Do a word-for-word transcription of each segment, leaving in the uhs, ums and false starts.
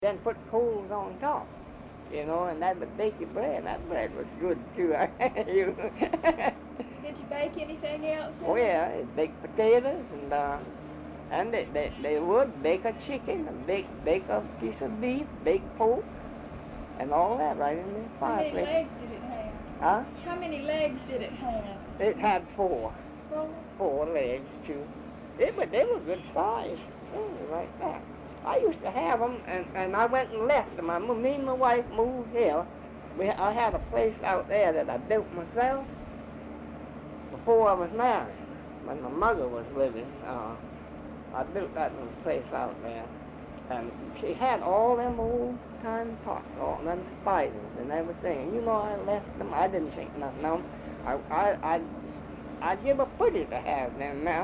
then put coals on top, you know, and that would bake your bread. That bread was good too. you Did you bake anything else? Oh yeah, it baked potatoes and uh, and they, they they would bake a chicken, and bake bake a piece of beef, bake pork, and all that right in the How many fireplace. legs did it have? Huh? How many legs did it have? It had four, Four. four legs too. They but they were good size. They were like that. I used to have them, and, and I went and left them. I, me and my wife moved here. We, I had a place out there that I built myself before I was married. When my mother was living, uh, I built that little place out there. And she had all them old time pots, all them spiders and everything. And you know, I left them. I didn't think nothing of them. I, I, I'd, I'd give a pretty to have them now.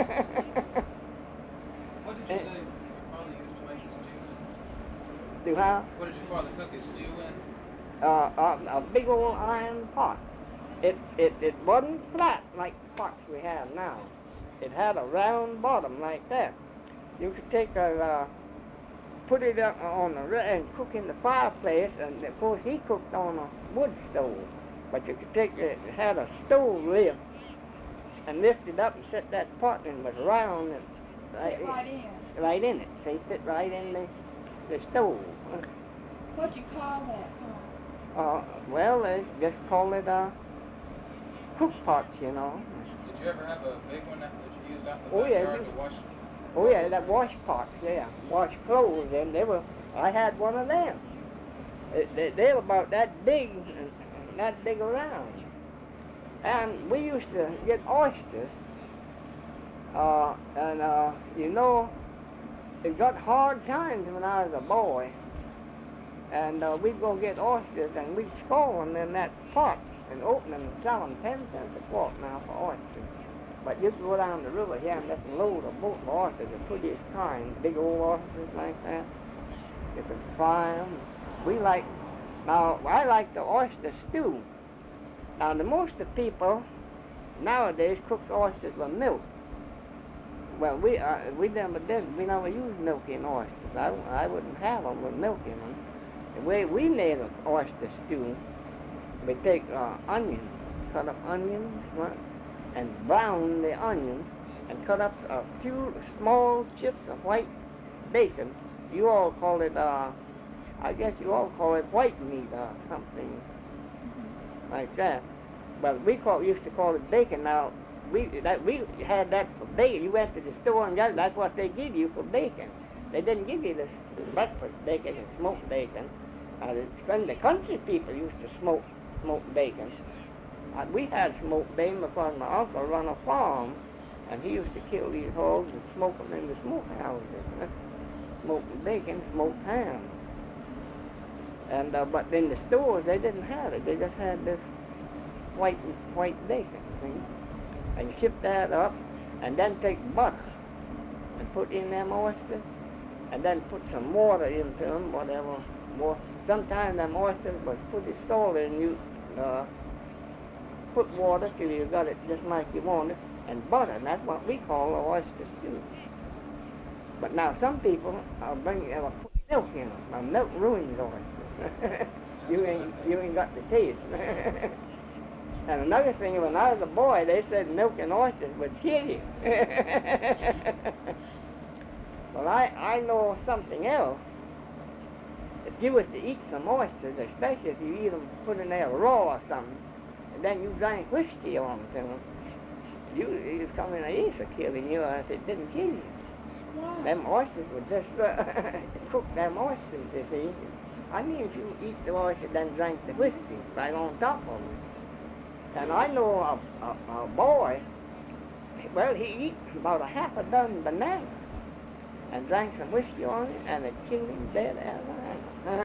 What did you say your father used to make his stew in? Do how? What did your father cook his stew in? Uh, a, a big old iron pot. It, it, it wasn't flat like the pots we have now. It had a round bottom like that. You could take a, uh, put it up on the, and cook in the fireplace, and of course he cooked on a wood stove. But you could take it, it had a stove lift, and lift it up and set that pot, and it was round and Fit right in. right in it. See, fit right in the, the stove. What'd you call that pot? Uh, well, they just call it a cook pot, you know. Did you ever have a big one that you used out in the Oh, yeah, backyard you- to wash? Oh yeah, that wash pots, yeah, wash clothes in. They were. I had one of them. They, they, they were about that big, and that big around. And we used to get oysters. Uh, and uh, you know, it got hard times when I was a boy. And uh, we'd go get oysters, and we'd score them in that pot and open them and sell them ten cents a quart now for oysters. But you could go down the river here and just load a boat of oysters, the prettiest kind, big old oysters like that. You could fry them. We like, now I like the oyster stew. Now the most of people nowadays cook oysters with milk. Well, we uh, we never did. We never used milk in oysters. I, I wouldn't have them with milk in them. The way we made an oyster stew, we take uh, onions, cut up onions, right, and brown the onions, and cut up a few small chips of white bacon. You all call it, uh, I guess you all call it white meat or something like that. But we call, used to call it bacon. Now, we that we had that for bacon. You went to the store and got, that's what they give you for bacon. They didn't give you this breakfast bacon and smoked bacon. Uh, the, the country people used to smoke smoked bacon. Uh, we had smoked bacon because my uncle run a farm, and he used to kill these hogs and smoke them in the smokehouses. Uh, smoked bacon, smoked ham. And uh, but in the stores they didn't have it. They just had this white white bacon, see? And you ship that up, and then take butter and put in them oysters, and then put some water into them, whatever. More. Sometimes them oysters was pretty salty, and you uh, put water till you got it just like you want it, and butter, and that's what we call the oyster stew. But now some people are bringing uh, put milk in them. Now milk ruins oysters. you ain't you ain't got the taste. And another thing, when I was a boy, they said milk and oysters would kill you. Well, I, I know something else. If you was to eat some oysters, especially if you eat them put in there raw or something, and then you drank whiskey on them, you you come in an ace of killing you if it didn't kill you. Wow. Them oysters would just uh, cook them oysters, you see. I mean, if you eat the oyster, then drank the whiskey right on top of it. And I know a, a, a boy, well, he eat about a half a dozen bananas and drank some whiskey on it, and it killed him dead as a